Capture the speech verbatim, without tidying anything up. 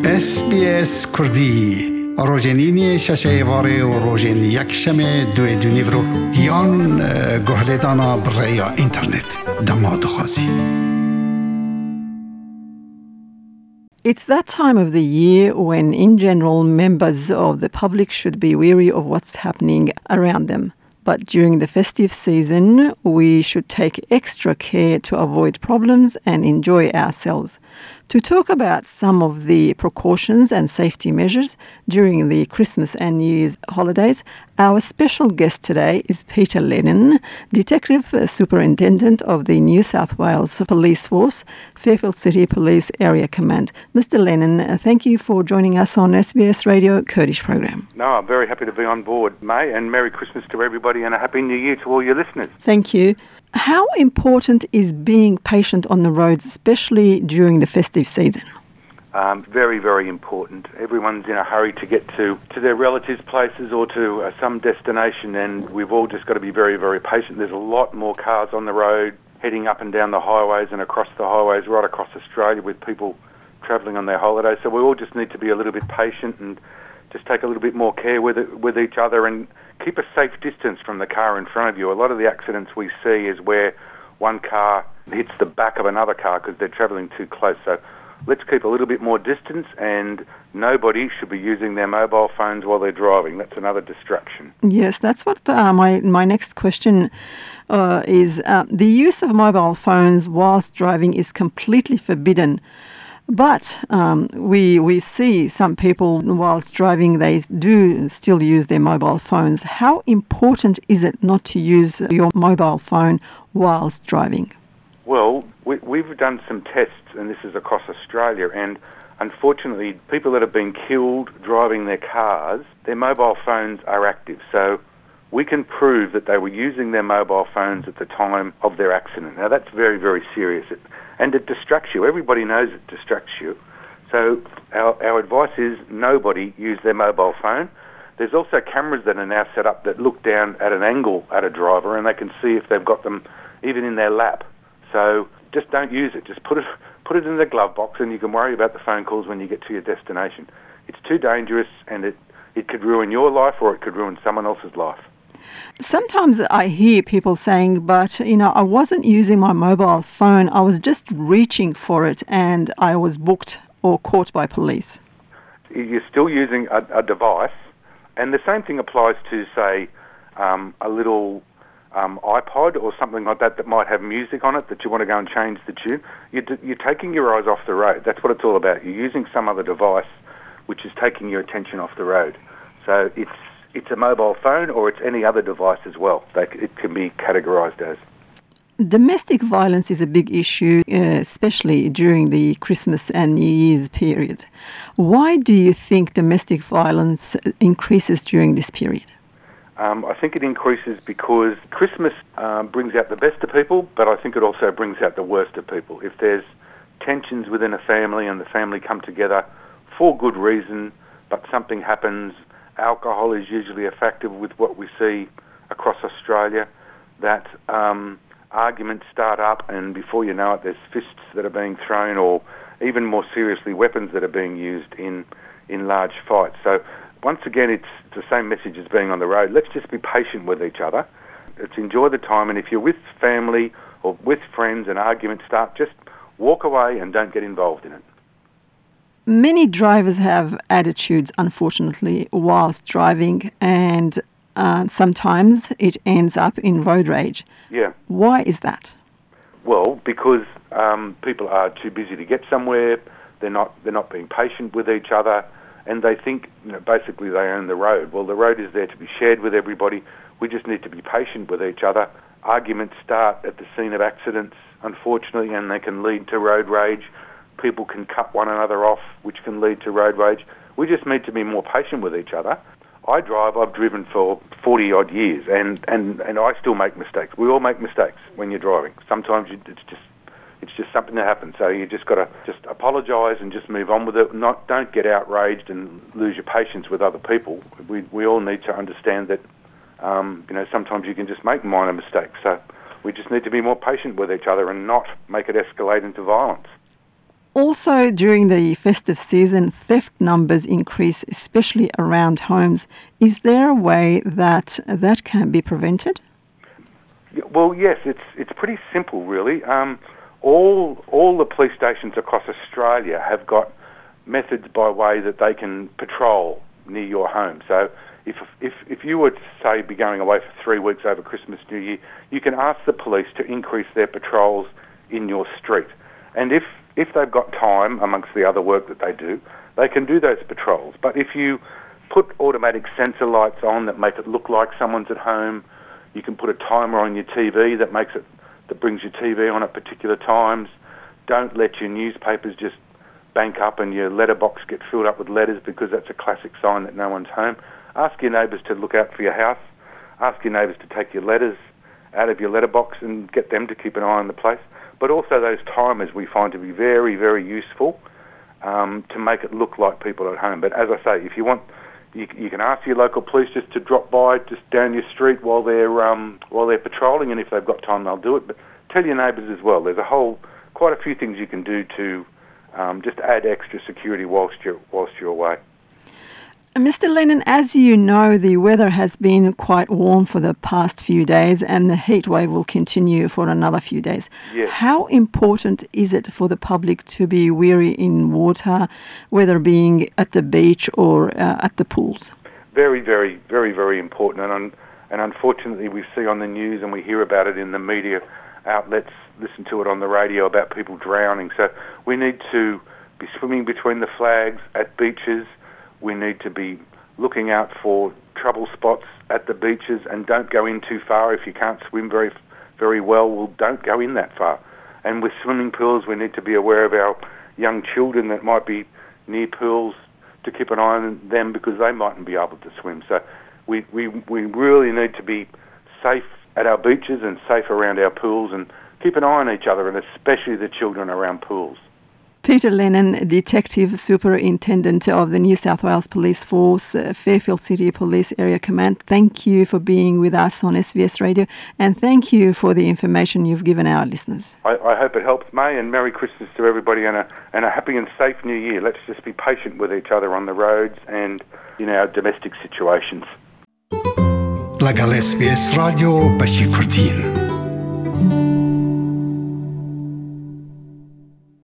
اس بی اس کردی روزنینی ششه واره و روزن یک شمه دوی دونیورو یان گهلدانا برای اینترنت دماد خوازی. It's that time of the year when, in general, members of the public should be wary of what's happening around them. But during the festive season, we should take extra care to avoid problems and enjoy ourselves. To talk about some of the precautions and safety measures during the Christmas and New Year's holidays, our special guest today is Peter Lennon, Detective Superintendent of the New South Wales Police Force, Fairfield City Police Area Command. Mister Lennon, thank you for joining us on S B S Radio Kurdish program. No, I'm very happy to be on board, May, and Merry Christmas to everybody and a Happy New Year to all your listeners. Thank you. How important is being patient on the roads, especially during the festive season? Um, very, very important. Everyone's in a hurry to get to, to their relatives' places or to uh, some destination, and we've all just got to be very, very patient. There's a lot more cars on the road heading up and down the highways and across the highways right across Australia with people travelling on their holidays. So we all just need to be a little bit patient and just take a little bit more care with it, with each other and keep a safe distance from the car in front of you. A lot of the accidents we see is where one car hits the back of another car because they're travelling too close. So let's keep a little bit more distance, and nobody should be using their mobile phones while they're driving. That's another distraction. Yes, that's what uh, my, my next question uh, is. Uh, the use of mobile phones whilst driving is completely forbidden. But um, we we see some people whilst driving, they do still use their mobile phones. How important is it not to use your mobile phone whilst driving? Well, we, we've done some tests, and this is across Australia, and unfortunately people that have been killed driving their cars, their mobile phones are active. So we can prove that they were using their mobile phones at the time of their accident. Now that's very, very serious. It, and it distracts you. Everybody knows it distracts you. So our, our advice is nobody use their mobile phone. There's also cameras that are now set up that look down at an angle at a driver, and they can see if they've got them even in their lap. So just don't use it. Just put it put it in the glove box, and you can worry about the phone calls when you get to your destination. It's too dangerous, and it, it could ruin your life or it could ruin someone else's life. Sometimes I hear people saying, but, you know, I wasn't using my mobile phone. I was just reaching for it and I was booked or caught by police. You're still using a, a device, and the same thing applies to, say, um, a little um, iPod or something like that that might have music on it that you want to go and change the tune. You're, you're taking your eyes off the road. That's what it's all about. You're using some other device which is taking your attention off the road. So it's It's a mobile phone or it's any other device as well. They, it can be categorised as. Domestic violence is a big issue, uh, especially during the Christmas and New Year's period. Why do you think domestic violence increases during this period? Um, I think it increases because Christmas um, brings out the best of people, but I think it also brings out the worst of people. If there's tensions within a family and the family come together for good reason, but something happens, alcohol is usually a factor with what we see across Australia, that um, arguments start up and before you know it there's fists that are being thrown, or even more seriously weapons that are being used in, in large fights. So once again it's the same message as being on the road. Let's just be patient with each other. Let's enjoy the time, and if you're with family or with friends and arguments start, just walk away and don't get involved in it. Many drivers have attitudes, unfortunately, whilst driving, and uh, sometimes it ends up in road rage. Yeah. Why is that? Well, because um, people are too busy to get somewhere. They're not. They're not being patient with each other, and they think, you know, basically they own the road. Well, the road is there to be shared with everybody. We just need to be patient with each other. Arguments start at the scene of accidents, unfortunately, and they can lead to road rage. People can cut one another off, which can lead to road rage. We just need to be more patient with each other. I drive, I've driven for forty odd years, and, and, and I still make mistakes. We all make mistakes when you're driving. Sometimes you, it's just it's just something that happens. So you just got to just apologise and just move on with it. Not don't get outraged and lose your patience with other people. We we all need to understand that um, you know sometimes you can just make minor mistakes. So we just need to be more patient with each other and not make it escalate into violence. Also, during the festive season, theft numbers increase, especially around homes. Is there a way that that can be prevented? Well, yes, it's it's pretty simple, really. Um, all all the police stations across Australia have got methods by way that they can patrol near your home. So if if if you were to, say, be going away for three weeks over Christmas, New Year, you can ask the police to increase their patrols in your street. And if if they've got time, amongst the other work that they do, they can do those patrols. But if you put automatic sensor lights on that make it look like someone's at home, you can put a timer on your T V that makes it that brings your T V on at particular times. Don't let your newspapers just bank up and your letterbox get filled up with letters, because that's a classic sign that no one's home. Ask your neighbours to look out for your house. Ask your neighbours to take your letters out of your letterbox and get them to keep an eye on the place. But also those timers we find to be very, very useful um, to make it look like people are at home. But as I say, if you want, you, you can ask your local police just to drop by just down your street while they're um, while they're patrolling, and if they've got time, they'll do it. But tell your neighbours as well. There's a whole, quite a few things you can do to um, just add extra security whilst you're whilst you're away. Mister Lennon, as you know, the weather has been quite warm for the past few days, and the heat wave will continue for another few days. Yes. How important is it for the public to be wary in water, whether being at the beach or uh, at the pools? Very, very, very, very important. And, un- and unfortunately, we see on the news and we hear about it in the media outlets, listen to it on the radio about people drowning. So we need to be swimming between the flags at beaches. We need to be looking out for trouble spots at the beaches, and don't go in too far. If you can't swim very very well, well, don't go in that far. And with swimming pools, we need to be aware of our young children that might be near pools, to keep an eye on them, because they mightn't be able to swim. So we, we, we really need to be safe at our beaches and safe around our pools, and keep an eye on each other, and especially the children around pools. Peter Lennon, Detective Superintendent of the New South Wales Police Force, uh, Fairfield City Police Area Command, thank you for being with us on S B S Radio, and thank you for the information you've given our listeners. I, I hope it helps, May, and Merry Christmas to everybody, and a, and a happy and safe New Year. Let's just be patient with each other on the roads and in our domestic situations. لەگەڵ S B S رادیۆ بەشی کوردین.